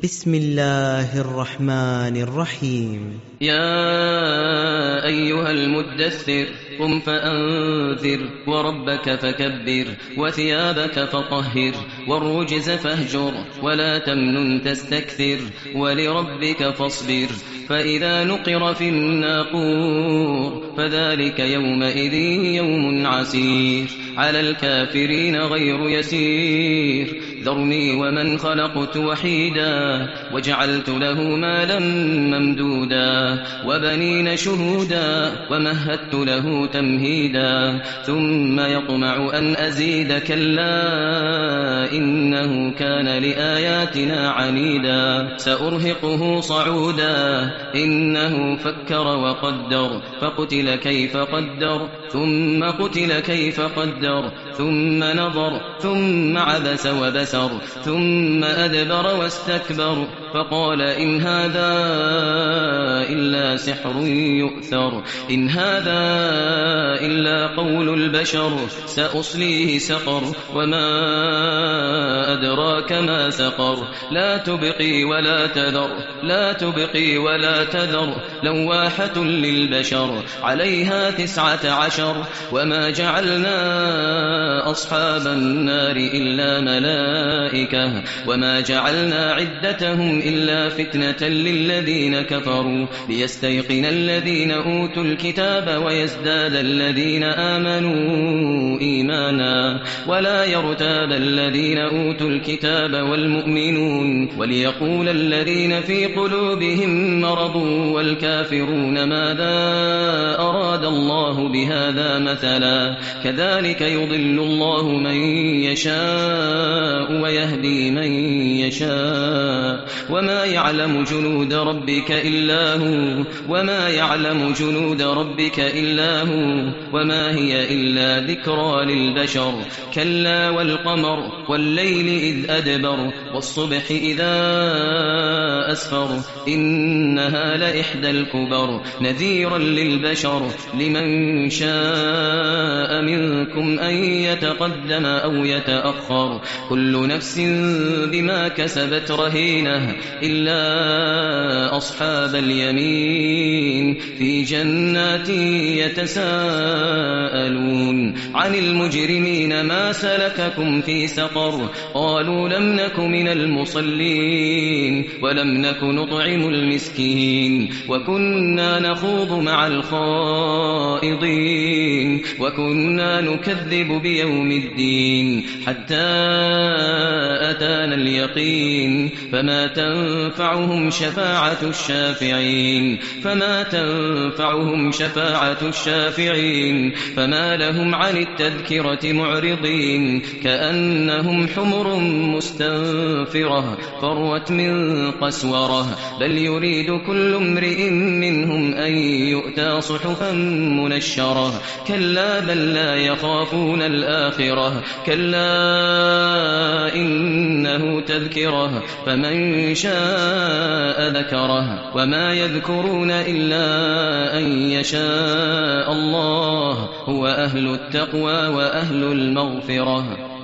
بسم الله الرحمن الرحيم. يا أيها المدثر قم فأنذر وربك فكبر وثيابك فطهر والرجز فاهجر ولا تمنن تستكثر ولربك فاصبر فإذا نقر في الناقور فذلك يومئذ يوم عسير على الكافرين غير يسير ذرني ومن خلقت وحيدا وجعلت له مالا ممدودا وبنين شهودا ومهدت له تمهيدا ثم يطمع أن أزيد كلا إنه كان لآياتنا عنيدا سأرهقه صعودا إنه فكر وقدر فقتل كيف قدر ثم قتل كيف قدر ثم نظر ثم عبس وبسر ثم أدبر واستكبر فقال إن هذا إلا سحر يؤثر إن هذا إلا قول البشر سأصليه سقر وما أدراك ما سقر لا تبقي ولا تذر لا تبقي ولا تذر لواحة للبشر عليها 19 وما جعلنا أصحاب النار إلا ملائكة وما جعلنا عدتهم إلا فتنة للذين كفروا ليستيقن الذين أوتوا الكتاب ويزداد الذين آمنوا إيمانا ولا يرتاب الذين أوتوا الكتاب والمؤمنون وليقول الذين في قلوبهم مرض والكافرون ماذا أراد الله بهذا مثلا كذلك يضل الله من يشاء ويهدي من يشاء وما يعلم جنود ربك إلا هو وما يعلم جنود ربك إلا هو وما هي إلا ذكرى للبشر كلا والقمر والليل إذ أدبر والصبح إذا أسفر إنها لإحدى الكبر نذيرا للبشر لمن شاء منكم أن يتقدم أو يتأخر كل نفس بما كسبت رهينة إلا أصحاب اليمين في جنات يتساءلون عن المجرمين ما سلككم في سقر قالوا لم نك من المصلين ولم نك نطعم المسكين وكنا نخوض مع الخائضين وكنا نكذب بيوم الدين حتى أتانا اليقين فما تنفعهم شفاعة الشافعين فما لهم عن التذكرة معرضين كأنهم حمر مستنفرة فروت من قسورة بل يريد كل امرئ منهم أن يؤتى صحفا منشرة كلا بل لا يخافون الآخرة كلا إنه تذكرة فمن شاء ذكره وما يذكرون إلا أن يشاء الله هو أهل التقوى وأهل المغفرة